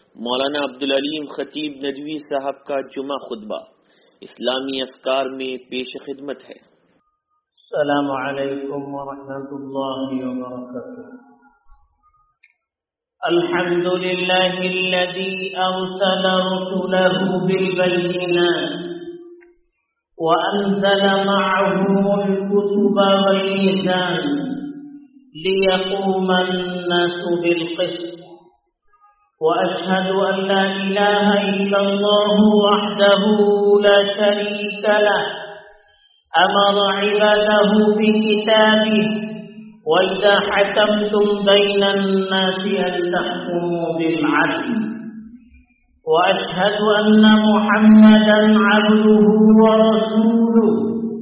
मौलाना अब्दुल अलीम खतीब नदवी साहब का जुमा खुतबा इस्लामी अफकार में पेश खिदमत है। अस्सलामु अलैकुम व रहमतुल्लाहि व बरकातुहू। अल्हम्दुलिल्लाहिल्लज़ी अरसला रसूलहू बिल-बय्यिनात व अंज़ला मअहुमुल कुतुबा वल-मीज़ान लियक़ूमा अन्नासु बिल-क़िस्त وأشهد أن لا إله إلا الله وحده لا شريك له أمر عباده بكتابه وإذا حكمتم بين الناس أن تحكموا بالعدل وأشهد أن محمدا عبده ورسوله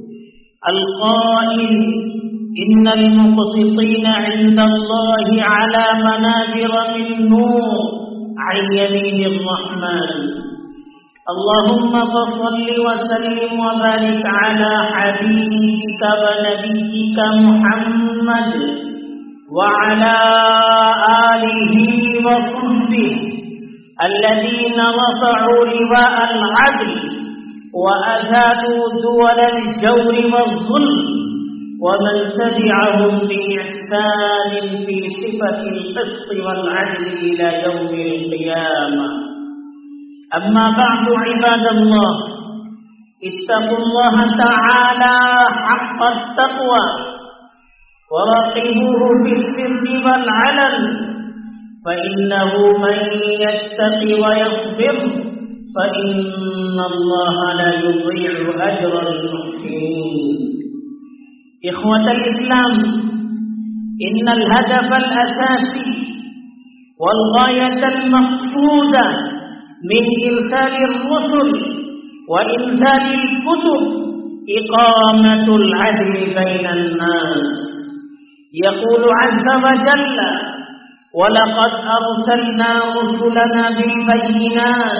القائل إن المقسطين عند الله على منابر من نور عن يمين الرحمن اللهم فصل وسلم وبارك على حبيبك ونبيك محمد وعلى آله وصحبه الذين رفعوا لواء العدل وأزالوا دول الجور والظلم ومن تبعهم بإحسان في صفة القسط والعدل إلى يوم القيامة. أما بعد عباد الله، اتقوا الله تعالى حق التقوى وراقبوه في السر والعلن، فإنه من يتق ويصبر فإن الله لا يضيع أجر المحسنين. إخوة الإسلام، إن الهدف الأساسي والغاية المقصودة من إرسال الرسل وإنزال الكتب إقامة العدل بين الناس. يقول عز وجل: ولقد أرسلنا رسلنا بالبينات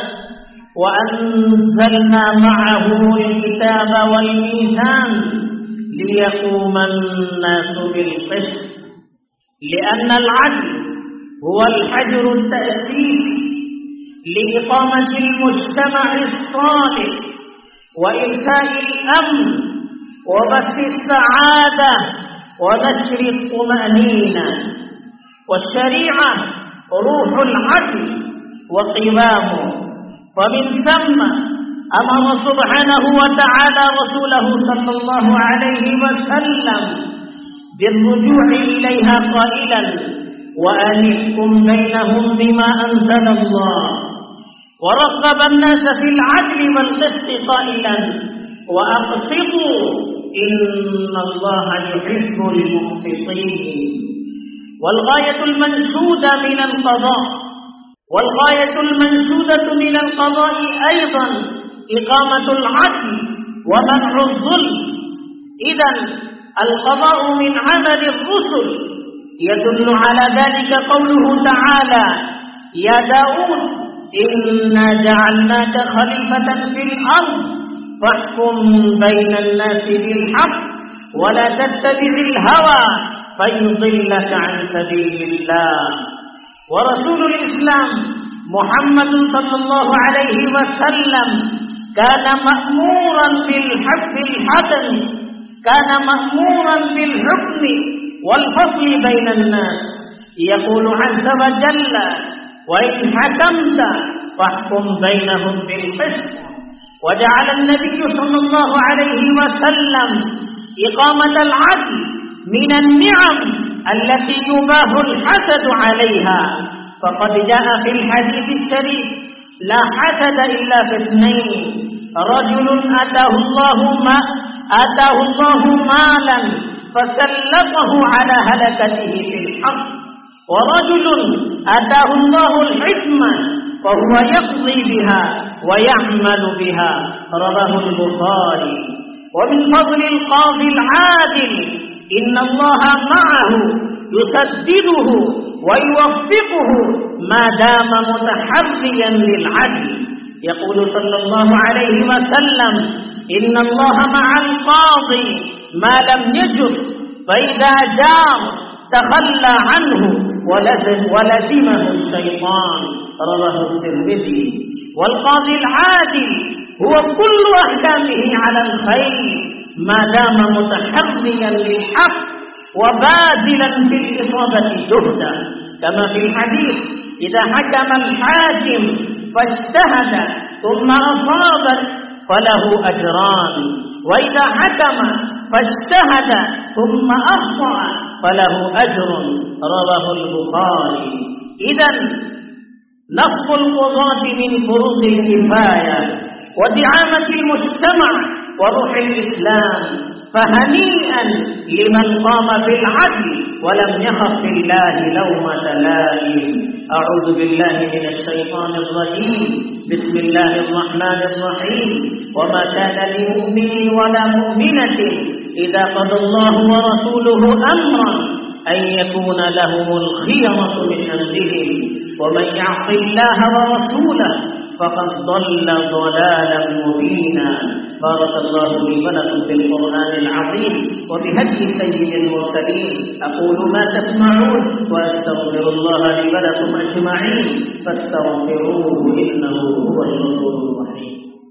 وأنزلنا معهم الكتاب والميزان ليقوم الناس بالقسط. لأن العدل هو الحجر التأسيسي لإقامة المجتمع الصالح وإرساء الأمن وبث السعادة ونشر الطمأنينة. والشريعة روح العدل وقوامه، ومن ثم أمر سبحانه وتعالى رسوله صلى الله عليه وسلم بالرجوع إليها قائلا: وأنحكم بينهم بما أنزل الله. ورغب الناس في العدل والقسط قائلا: وأقسطوا إن الله يحب المقسطين. والغاية المنشودة من القضاء أيضا إقامة العدل ومنع الظلم. إذن القضاء من عمل الرسل. يدل على ذلك قوله تعالى: يا داود إنا جعلناك خليفة في الأرض فاحكم بين الناس بالحق ولا تتبع الهوى فيضلك عن سبيل الله. ورسول الإسلام محمد صلى الله عليه وسلم كان مأمورا بالحكم والفصل بين الناس. يقول عز وجل: وإن حكمت فاحكم بينهم بالقسط. وجعل النبي صلى الله عليه وسلم إقامة العدل من النعم التي يباه الحسد عليها، فقد جاء في الحديث الشريف: لا حسد إلا في اثنين: رجل آتاه الله مالا فسلطه على هلكته في الحق، ورجل آتاه الله الحكمة فهو يقضي بها ويعمل بها. رواه البخاري. ومن فضل القاضي العادل إن الله معه يسدده ويوفقه ما دام متحريا للعدل. يقول صلى الله عليه وسلم: إن الله مع القاضي ما لم يجر، فإذا جار تخلى عنه ولزمه الشيطان رواه الترمذي. والقاضي العادل هو كل أحكامه على الخير ما دام متحريا للحق وباذلا في الإصابة جهدا، كما في الحديث: إذا حكم الحاكم فاجتهد ثم أصاب فله أجران، وإذا حكم فاجتهد ثم أخطأ فله أجر، رواه البخاري. إذن نصب القضاة من فروض الكفاية ودعامة المجتمع وروح الإسلام، فهنيئا لمن قام بالعدل ولم يخف في الله لومة لائم. أعوذ بالله من الشيطان الرجيم. بسم الله الرحمن الرحيم. وما كان لمؤمن ولا مؤمنة إذا قضى الله ورسوله أمرا أن يكون لهم الخيرة من أمرهم ومن يعص الله ورسوله فقد ضل ضلالا مبينا. بارك الله لي ولكم بالقرآن العظيم وبهدي سيد المرسلين. أقول ما تسمعون وأستغفر الله لي ولكم أجمعين فاستغفروه إنه هو الغفور الرحيم.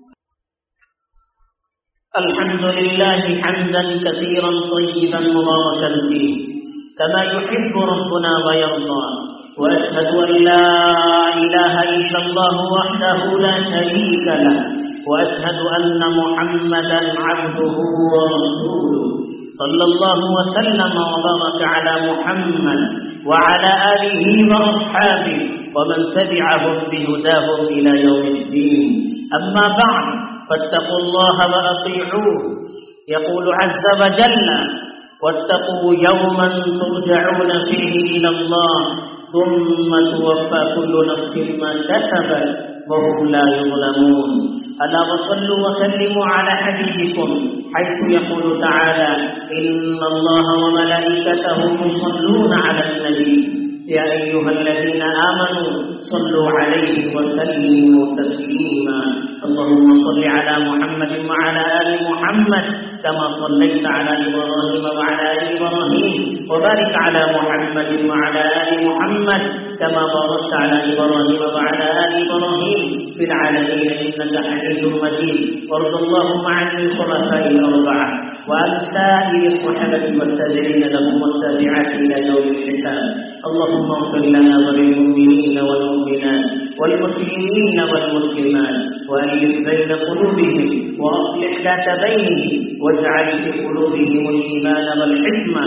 الحمد لله حمدا كثيرا طيبا مباركا فيه كما يحب ربنا ويرضى، وأشهد أن لا إله إلا الله وحده لا شريك له، وأشهد أن محمدا عبده ورسوله، صلى الله وسلم وبارك على محمد وعلى آله وأصحابه ومن تبعهم بهداهم إلى يوم الدين. أما بعد، فاتقوا الله وأطيعوه. يقول عز وجل: واتقوا يوما ترجعون فيه إلى الله ثم توفى كل نفس ما كسبت وهم لا يظلمون. ألا وصلوا وسلموا على حبيبكم حيث يقول تعالى: إن الله وملائكته يصلون على النبي يا أيها الذين آمنوا صلوا عليه وسلموا تسليما. اللهم صل على محمد وعلى آل محمد كما صليت على إبراهيم وعلى آل إبراهيم، وبارك على محمد وعلى آل محمد كما باركت على إبراهيم وعلى آل إبراهيم في العالمين إنك حميد مجيد. وارض اللهم عن الخلفاء الأربعة وعن سائر الصحابة والتابعين لهم والتابعات إلى يوم الحساب. اللهم اغفر لنا وللمؤمنين والمؤمنات والمسلمين والمسلمات وألف بين قلوبهم وأصلح ذات بينهم واجعل في قلوبهم الإيمان والحكمة.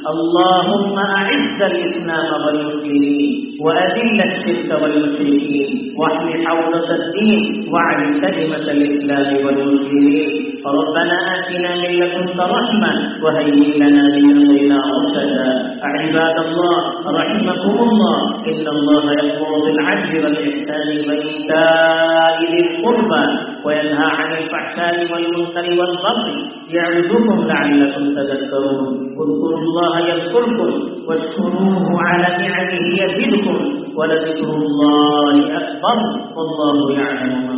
اللهم أعز الإسلام والمسلمين وأذل الشرك والمشركين واحم حوزة الدين واعل كلمة الإسلام والمسلمين. ربنا آتنا من لدنك رحمة وهيئ لنا من أمرنا رشدا. عباد الله رحمكم الله، إن الله يأمر بالعدل والإحسان وإيتاء ذي القربى وينهى عن الفحشاء والمنكر والبغي يعظكم لعلكم تذكرون. اذكروا الله يذكركم واشكروه على نعمه يزدكم ولذكر الله أكبر والله يعلم ما